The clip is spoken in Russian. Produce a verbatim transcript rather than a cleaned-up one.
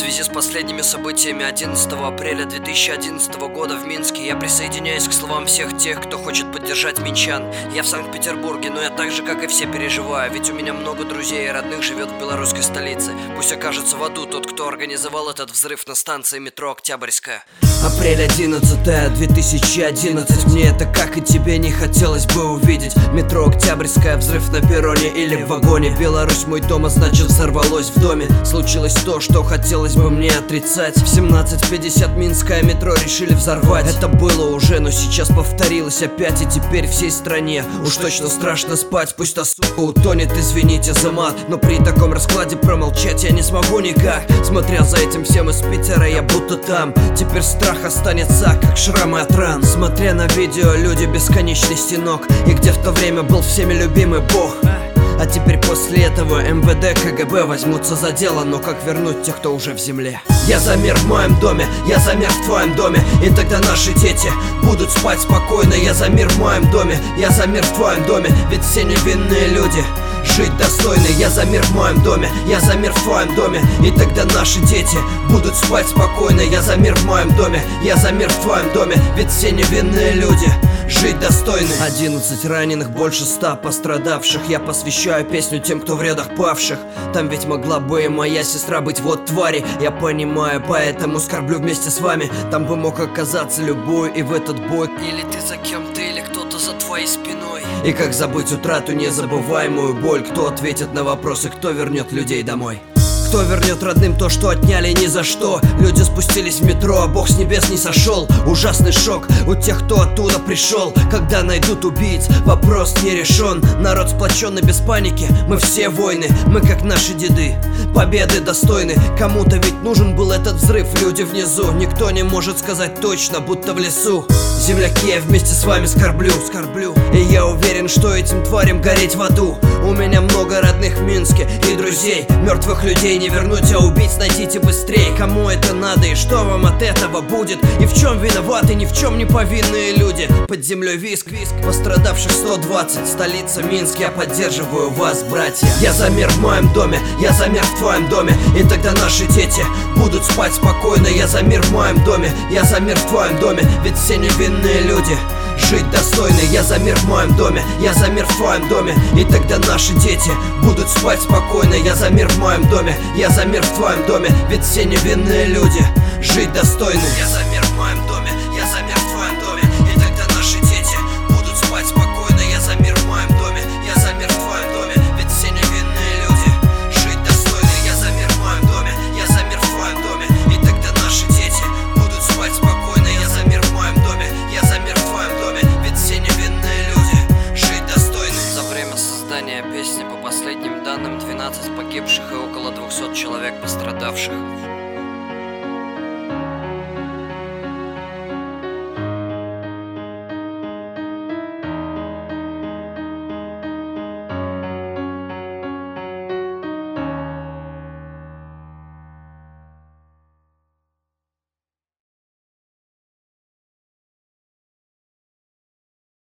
связи с последними событиями одиннадцатого апреля две тысячи одиннадцатого года в Минске я присоединяюсь к словам всех тех, кто хочет поддержать минчан. Я в Санкт-Петербурге, но я так же, как и все, переживаю, ведь у меня много друзей и родных живет в белорусской столице. Пусть окажется в аду тот, кто организовал этот взрыв на станции метро Октябрьская. Апрель одиннадцатое две тысячи одиннадцать. Мне это, как и тебе, не хотелось бы увидеть. Метро Октябрьская, взрыв на перроне или в вагоне. Беларусь мой дом, а значит взорвалось в доме. Случилось то, что хотелось бы мне отрицать. В семнадцать пятьдесят минское метро решили взорвать. Это было уже, но сейчас повторилось опять. И теперь всей стране уж точно страшно спать. Пусть та сука утонет, извините за мат, но при таком раскладе промолчать я не смогу никак. Смотря за этим всем из Питера, я будто там. Теперь страх останется, как шрамы от ран. Смотря на видео, люди бесконечности ног. И где в то время был всеми любимый Бог. А теперь после этого эм вэ дэ, ка гэ бэ возьмутся за дело. Но как вернуть тех, кто уже в земле? Я за мир в моем доме, я за мир в твоем доме. И тогда наши дети будут спать спокойно. Я за мир в моем доме, я за мир в твоем доме. Ведь все невинные люди жить достойно. Я за мир в моем доме, я за мир в твоем доме. И тогда наши дети будут спать спокойно. Я за мир в моем доме, я за мир в твоем доме. Ведь все невинные люди жить достойны. Одиннадцать раненых, больше ста пострадавших. Я посвящаю песню тем, кто в рядах павших. Там ведь могла бы и моя сестра быть, вот твари. Я понимаю, поэтому скорблю вместе с вами. Там бы мог оказаться любой, и в этот бой Или ты за кем-то, или кто-то за твоей спиной. И как забыть утрату, незабываемую боль? Кто ответит на вопросы, кто вернет людей домой? Кто вернет родным то, что отняли ни за что? Люди спустились в метро, а Бог с небес не сошел. Ужасный шок у тех, кто оттуда пришел. Когда найдут убийц, вопрос не решен. Народ сплоченный без паники, мы все воины. Мы как наши деды, победы достойны. Кому-то ведь нужен был этот взрыв, люди внизу. Никто не может сказать точно, будто в лесу. Земляки, я вместе с вами скорблю, скорблю. И я уверен, что этим тварям гореть в аду. У меня много родных в Минске и друзей. Мертвых людей не вернуть, а убить найдите быстрее. Кому это надо и что вам от этого будет? И в чем виноваты ни в чем не повинные люди? Под землей виск, виск. Пострадавших сто двадцать, столица Минск. Я поддерживаю вас, братья. Я за мир в моем доме, я за мир в твоем доме. И тогда наши дети будут спать спокойно. Я за мир в моем доме, я за мир в твоем доме. Ведь все невинные люди жить достойны. Я за мир в моем доме, я за мир в твоем доме. И тогда наши дети будут спать спокойно. Я за мир в моем доме, я за мир в твоем доме. Ведь все невинные люди жить достойны. Я за мир в моем доме, я за мир в твоем доме. И тогда наши дети будут спать спокойно. Я за мир в моем доме, я за мир в твоем доме. Ведь все невинные люди жить достойны. Я за мир в моем доме, я за мир в твоем доме. И тогда наши дети будут спать спокойно. Я за мир в моем доме, я за мир в твоем доме. Ведь все невинные люди жить достойны. За время создания песни, по последним данным, двенадцать погибших и около двухсот человек пострадавших.